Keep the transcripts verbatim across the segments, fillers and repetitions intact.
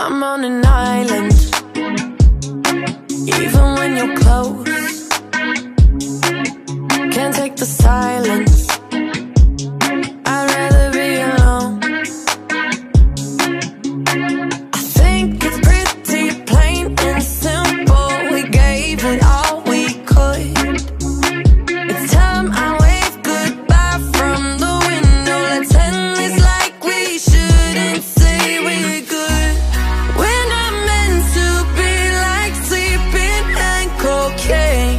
I'm on an island, even when you're close. Can't take the silence, I'd rather be alone. I think it's pretty plain and simple. We gave it all we could. It's time I wave goodbye from the window. Let's end this like we shouldn't say we're good. We're not meant to be like sleeping and cocaine.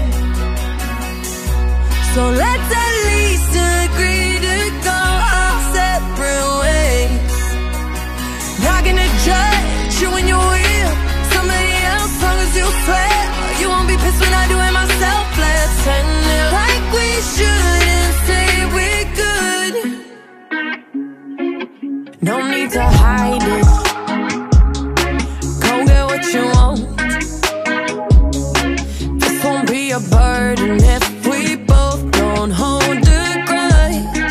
So let's at least agree to go our separate ways. Not gonna judge you when you're with somebody else, long as you swear you won't be pissed when I do it myself. Let's end it like we shouldn't say we're good. No need to hide it, go get what you want. This won't be a burden if we both don't hold a grudge.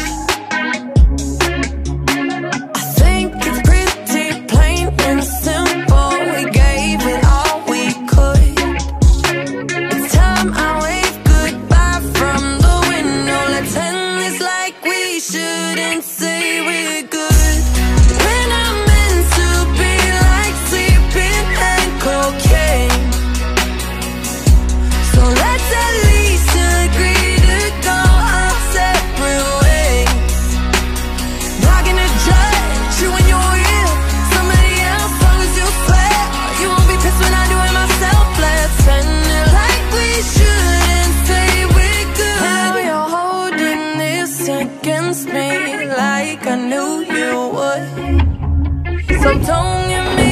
I think it's pretty plain and simple. We gave it all we could. It's time I wave goodbye from the window. Let's end this like we shouldn't say we're good. We're not meant to be like sleeping and cocaine. So let's at least agree to go our separate ways. Not gonna judge you when you're with somebody else, long as you swear you won't be pissed when I do it myself. Let's end it like we shouldn't say we're good. Now you're holding this against me like I knew you would. So don't give me